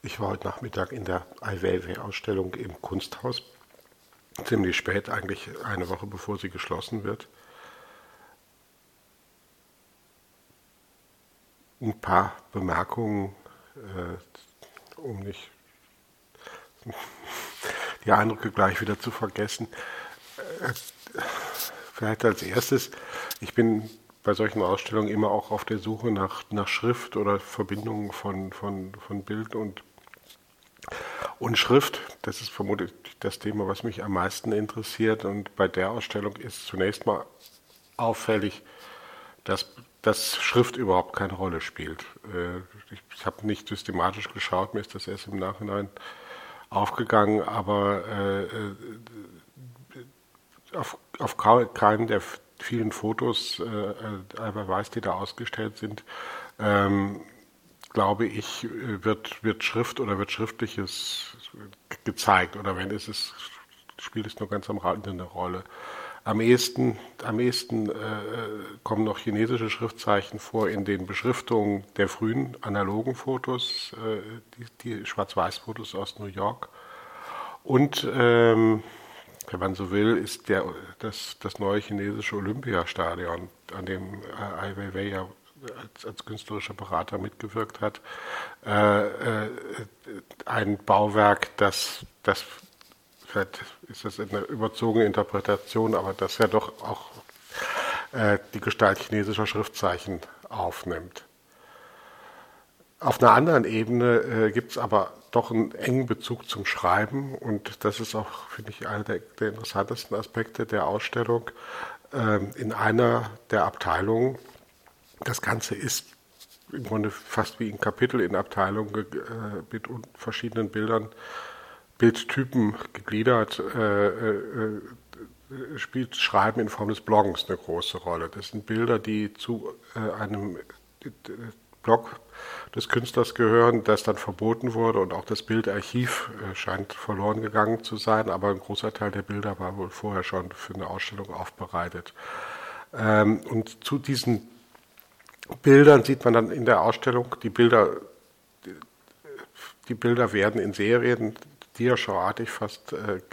Ich war heute Nachmittag in der Ai Weiwei-Ausstellung im Kunsthaus, ziemlich spät, eigentlich eine Woche bevor sie geschlossen wird. Ein paar Bemerkungen, um nicht die Eindrücke gleich wieder zu vergessen. Vielleicht als erstes, ich bin bei solchen Ausstellungen immer auch auf der Suche nach Schrift oder Verbindungen von Bild und Schrift. Das ist vermutlich das Thema, was mich am meisten interessiert. Und bei der Ausstellung ist zunächst mal auffällig, dass Schrift überhaupt keine Rolle spielt. Ich habe nicht systematisch geschaut, mir ist das erst im Nachhinein aufgegangen, aber auf keinem der vielen Fotos, Albert Weiß, die da ausgestellt sind, glaube ich, wird Schrift oder wird Schriftliches gezeigt. Oder wenn es spielt es nur ganz am Rande eine Rolle. Am ehesten kommen noch chinesische Schriftzeichen vor in den Beschriftungen der frühen analogen Fotos, die Schwarz-Weiß-Fotos aus New York. Und, wenn man so will, ist das neue chinesische Olympiastadion, an dem Ai Weiwei ja als künstlerischer Berater mitgewirkt hat, ein Bauwerk, das vielleicht ist das eine überzogene Interpretation, aber das ja doch auch die Gestalt chinesischer Schriftzeichen aufnimmt. Auf einer anderen Ebene gibt es aber doch einen engen Bezug zum Schreiben und das ist auch, finde ich, einer der interessantesten Aspekte der Ausstellung. In einer der Abteilungen, das Ganze ist im Grunde fast wie ein Kapitel in Abteilungen mit verschiedenen Bildtypen gegliedert, spielt Schreiben in Form des Bloggens eine große Rolle. Das sind Bilder, die zu einem Blog des Künstlers gehören, das dann verboten wurde und auch das Bildarchiv scheint verloren gegangen zu sein, aber ein großer Teil der Bilder war wohl vorher schon für eine Ausstellung aufbereitet. Und zu diesen Bildern sieht man dann in der Ausstellung, die Bilder werden in Serien Diaschauartig fast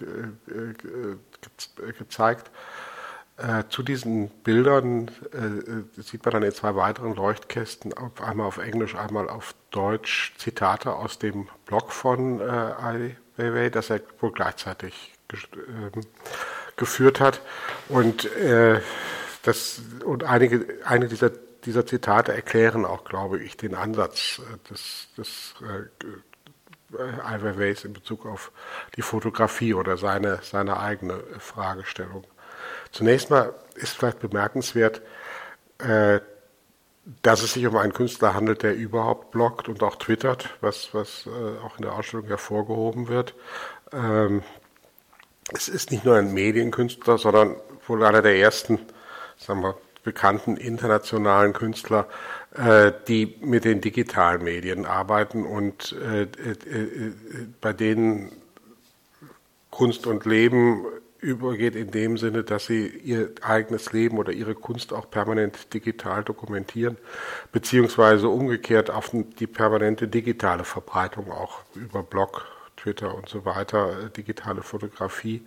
gezeigt. Zu diesen Bildern sieht man dann in zwei weiteren Leuchtkästen, einmal auf Englisch, einmal auf Deutsch, Zitate aus dem Blog von Ai Weiwei, das er wohl gleichzeitig geführt hat. Und einige dieser Zitate erklären auch, glaube ich, den Ansatz des Ai Weiweis in Bezug auf die Fotografie oder seine eigene Fragestellung. Zunächst mal ist vielleicht bemerkenswert, dass es sich um einen Künstler handelt, der überhaupt bloggt und auch twittert, was auch in der Ausstellung hervorgehoben wird. Es ist nicht nur ein Medienkünstler, sondern wohl einer der ersten, sagen wir, bekannten internationalen Künstler, die mit den digitalen Medien arbeiten und bei denen Kunst und Leben übergeht in dem Sinne, dass sie ihr eigenes Leben oder ihre Kunst auch permanent digital dokumentieren, beziehungsweise umgekehrt auf die permanente digitale Verbreitung auch über Blog, Twitter und so weiter, digitale Fotografie,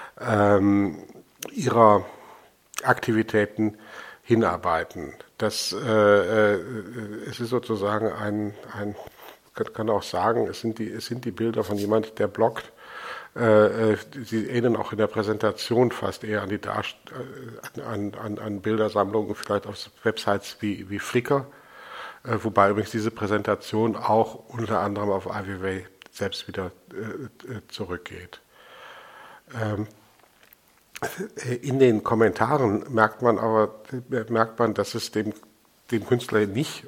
ihrer Aktivitäten hinarbeiten. Es ist sozusagen kann auch sagen, es sind die Bilder von jemand, der bloggt. Sie erinnern auch in der Präsentation fast eher an Bildersammlungen, vielleicht auf Websites wie Flickr, wobei übrigens diese Präsentation auch unter anderem auf Ai Weiwei selbst wieder zurückgeht. In den Kommentaren merkt man, dass es dem Künstler nicht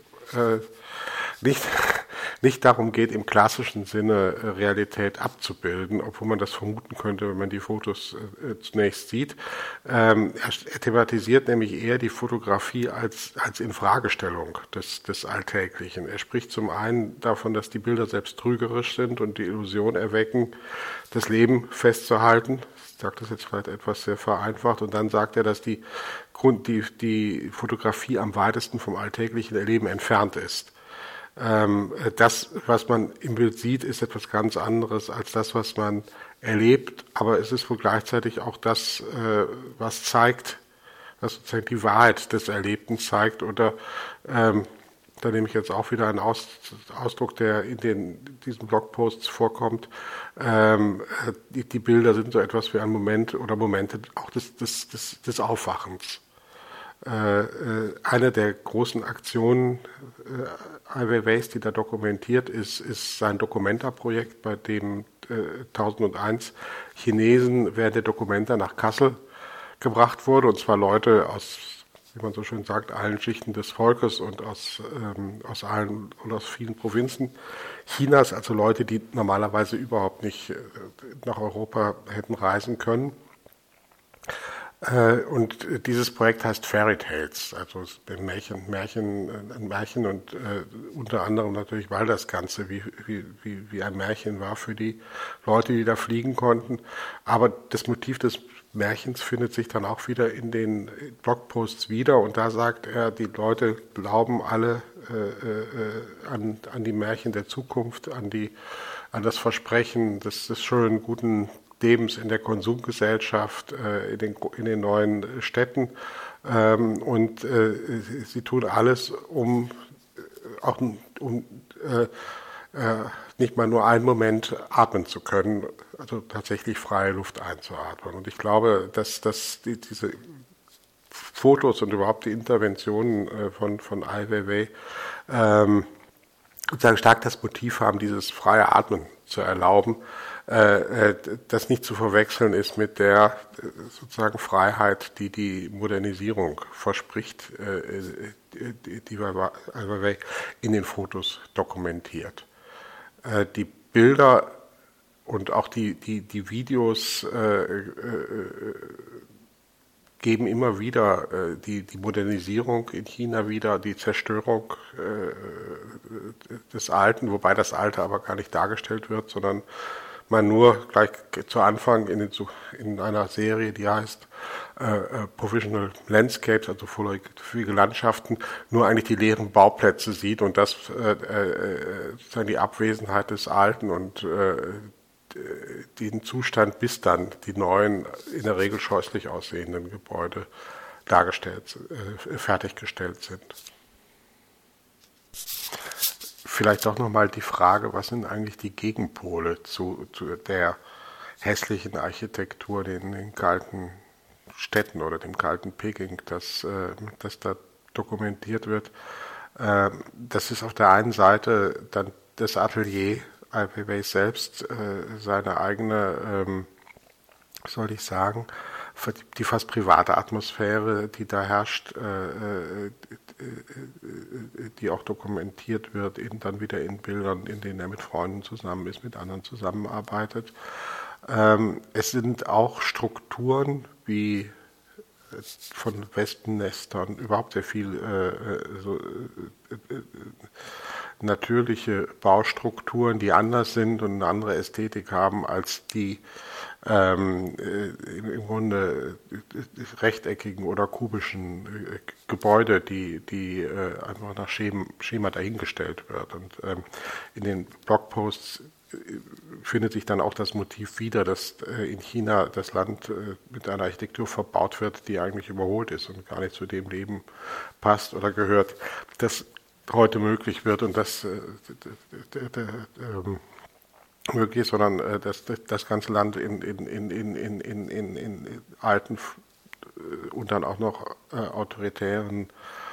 darum geht, im klassischen Sinne Realität abzubilden, obwohl man das vermuten könnte, wenn man die Fotos zunächst sieht. Er thematisiert nämlich eher die Fotografie als Infragestellung des Alltäglichen. Er spricht zum einen davon, dass die Bilder selbst trügerisch sind und die Illusion erwecken, das Leben festzuhalten. Ich sage das jetzt vielleicht etwas sehr vereinfacht. Und dann sagt er, dass die Fotografie am weitesten vom alltäglichen Erleben entfernt ist. Das, was man im Bild sieht, ist etwas ganz anderes als das, was man erlebt, aber es ist wohl gleichzeitig auch das, was zeigt, was sozusagen die Wahrheit des Erlebten zeigt. Oder da nehme ich jetzt auch wieder einen Ausdruck, der in diesen Blogposts vorkommt. Die Bilder sind so etwas wie ein Moment oder Momente auch des Aufwachens. Eine der großen Aktionen Ai Weiweis, die da dokumentiert ist sein Documenta-Projekt, bei dem 1001 Chinesen während der Documenta nach Kassel gebracht wurde, und zwar Leute aus, wie man so schön sagt, allen Schichten des Volkes und aus vielen Provinzen Chinas, also Leute, die normalerweise überhaupt nicht nach Europa hätten reisen können. Und dieses Projekt heißt Fairy Tales, also ein Märchen und unter anderem natürlich, weil das Ganze wie ein Märchen war für die Leute, die da fliegen konnten. Aber das Motiv des Märchens findet sich dann auch wieder in den Blogposts wieder, und da sagt er, die Leute glauben alle an die Märchen der Zukunft, an das Versprechen des schönen, guten Lebens in der Konsumgesellschaft, in den neuen Städten, und sie tun alles, um nicht mal nur einen Moment atmen zu können, also tatsächlich freie Luft einzuatmen. Und ich glaube, dass diese Fotos und überhaupt die Interventionen von Ai Weiwei sozusagen stark das Motiv haben, dieses freie Atmen zu erlauben, das nicht zu verwechseln ist mit der sozusagen Freiheit, die die Modernisierung verspricht, die Ai Weiwei in den Fotos dokumentiert. Die Bilder und auch die Videos geben immer wieder die Modernisierung in China wieder, die Zerstörung des Alten, wobei das Alte aber gar nicht dargestellt wird, sondern man nur gleich zu Anfang in einer Serie, die heißt Provisional Landscapes, also vorläufige Landschaften, nur eigentlich die leeren Bauplätze sieht und das sozusagen die Abwesenheit des Alten und den Zustand, bis dann die neuen, in der Regel scheußlich aussehenden Gebäude fertiggestellt sind. Vielleicht auch nochmal die Frage, was sind eigentlich die Gegenpole zu der hässlichen Architektur in den kalten Städten oder dem kalten Peking, das da dokumentiert wird. Das ist auf der einen Seite dann das Atelier Ai Weiwei selbst, seine eigene, soll ich sagen, die fast private Atmosphäre, die da herrscht, die auch dokumentiert wird, eben dann wieder in Bildern, in denen er mit Freunden zusammen ist, mit anderen zusammenarbeitet. Es sind auch Strukturen wie von Wespennestern, überhaupt sehr viel natürliche Baustrukturen, die anders sind und eine andere Ästhetik haben als die im Grunde rechteckigen oder kubischen Gebäude, die einfach nach Schema dahingestellt wird. Und in den Blogposts findet sich dann auch das Motiv wieder, dass in China das Land mit einer Architektur verbaut wird, die eigentlich überholt ist und gar nicht zu dem Leben passt oder gehört, das heute möglich wird und das möglich ist, sondern dass das ganze Land in alten und dann auch noch autoritären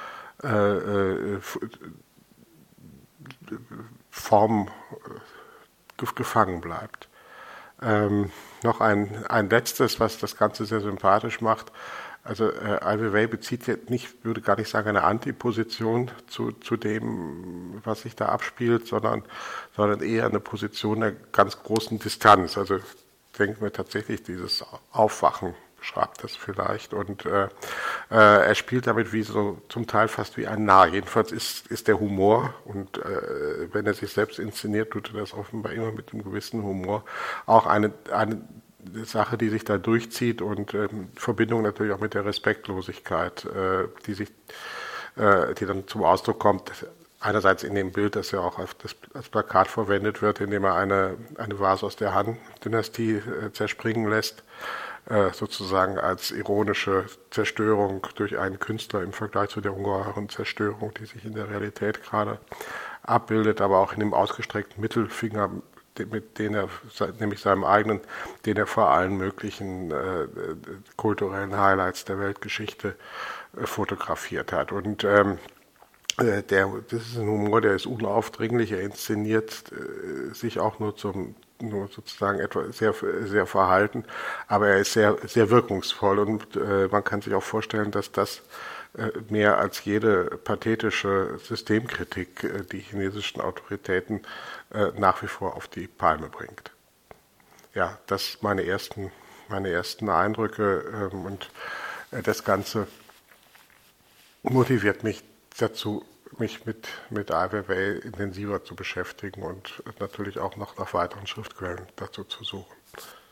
Formen gefangen bleibt. Noch ein letztes, was das Ganze sehr sympathisch macht. Also Ai Weiwei bezieht jetzt nicht, würde gar nicht sagen, eine Antiposition zu dem, was sich da abspielt, sondern eher eine Position der ganz großen Distanz. Also denken wir tatsächlich, dieses Aufwachen beschreibt das vielleicht. Und er spielt damit wie so zum Teil fast wie ein Narr. Jedenfalls ist der Humor, und wenn er sich selbst inszeniert, tut er das offenbar immer mit einem gewissen Humor, auch eine Sache, die sich da durchzieht und Verbindung natürlich auch mit der Respektlosigkeit, die dann zum Ausdruck kommt. einerseits in dem Bild, das ja auch als Plakat verwendet wird, indem er eine Vase aus der Han-Dynastie zerspringen lässt, sozusagen als ironische Zerstörung durch einen Künstler im Vergleich zu der ungeheuren Zerstörung, die sich in der Realität gerade abbildet, aber auch in dem ausgestreckten Mittelfinger, mit dem er, nämlich seinem eigenen, den er vor allen möglichen kulturellen Highlights der Weltgeschichte fotografiert hat. Und das ist ein Humor, der ist unaufdringlich, er inszeniert sich auch nur sozusagen etwa sehr, sehr verhalten, aber er ist sehr, sehr wirkungsvoll und man kann sich auch vorstellen, dass das mehr als jede pathetische Systemkritik die chinesischen Autoritäten nach wie vor auf die Palme bringt. Ja, das meine ersten Eindrücke und das Ganze motiviert mich dazu, mich mit Ai Weiwei intensiver zu beschäftigen und natürlich auch noch nach weiteren Schriftquellen dazu zu suchen.